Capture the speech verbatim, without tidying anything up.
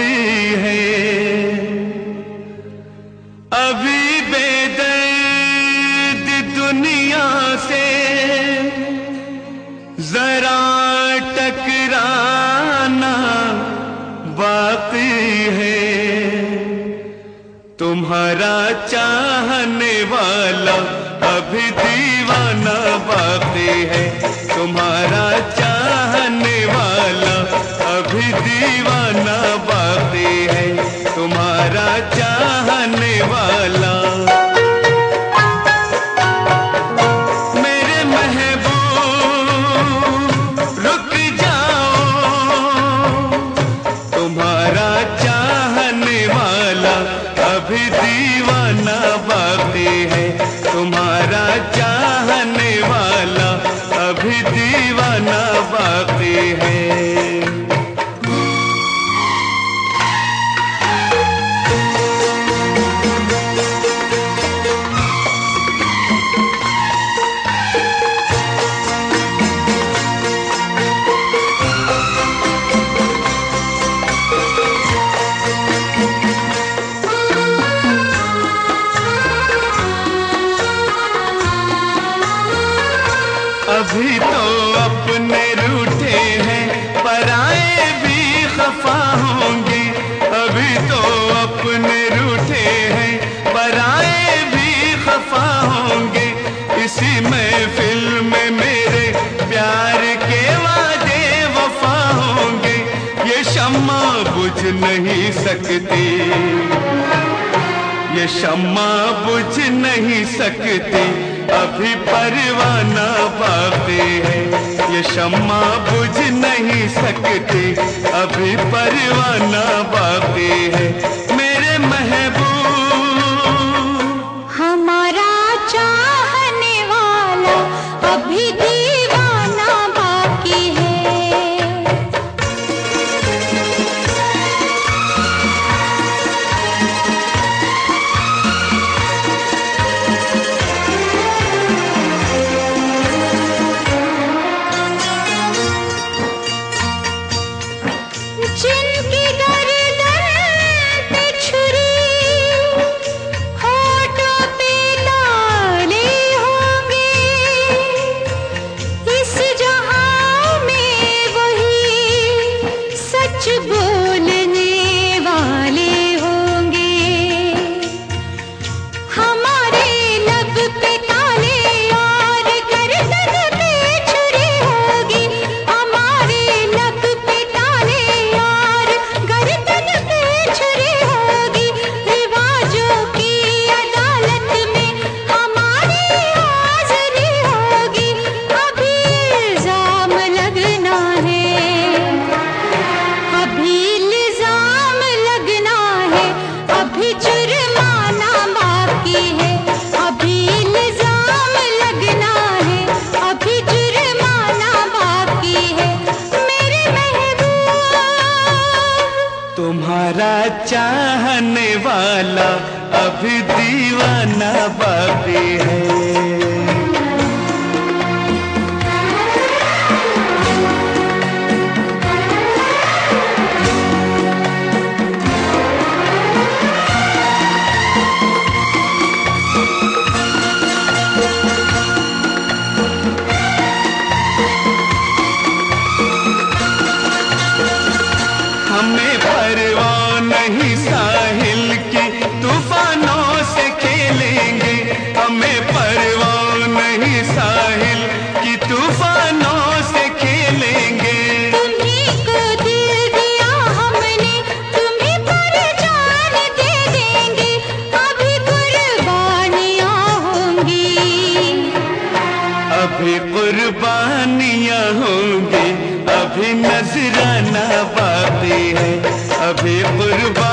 बाकी है। अभी बेदर्द दुनिया से जरा टकराना बाकी है। तुम्हारा चाहने वाला अभी दीवाना बाकी है। तुम्हारा चाहने वाला अभी दीवाना बाकी है। तुम्हारा चाहने वाला। मेरे महबूब रुक जाओ, तुम्हारा चाहने वाला अभी दीवाना बाकी है। तुम्हारा चाहने वाला अभी दीवाना बाकी है। अभी तो अपने रूठे हैं, पराए भी खफा होंगे। अभी तो अपने रूठे हैं, पराए भी खफा होंगे। इसी महफिल में मेरे प्यार के वादे वफा होंगे। ये शम्मा बुझ नहीं सकती, ये शम्मा बुझ नहीं सकती, अभी परवाना बाकी है। ये शम्मा बुझ नहीं सकती, अभी परवाना बाकी है। मेरे महबूब हमारा चाहने वाला अभी दीवाना बाकी है। जिनकी गर्दन पे छुरी, होठों पे ताले होंगे, इस जहां में वही सच बोलने वाले होंगे। हमारे लब पे ताले और गर्दन पे छुरी होगी। हमारे लब पे ताले और गर्दन पे छुरी होगी। रिवाजों की अदालत में हमारी हाजिरी होगी। अभी इल्जाम लगना है, अभी इल्जाम लगना है, अभी जुर्माना बाकी है। अभी इल्जाम लगना है, अभी जुर्माना बाकी है। मेरे महबूब तुम्हारा चाहने वाला अभी दीवाना बाकी है। हमें परवाह नहीं साहिल की, तूफानों से खेलेंगे। हमें परवाह नहीं साहिल की, तूफानों से खेलेंगे। तुम्हीं को दिल दिया हमने, तुम्हीं पर जान दे देंगे। अभी कुर्बानियां होंगी, अभी कुर्बानियां होंगी, अभी नजराना बाकी है। अभी कुर्बानियां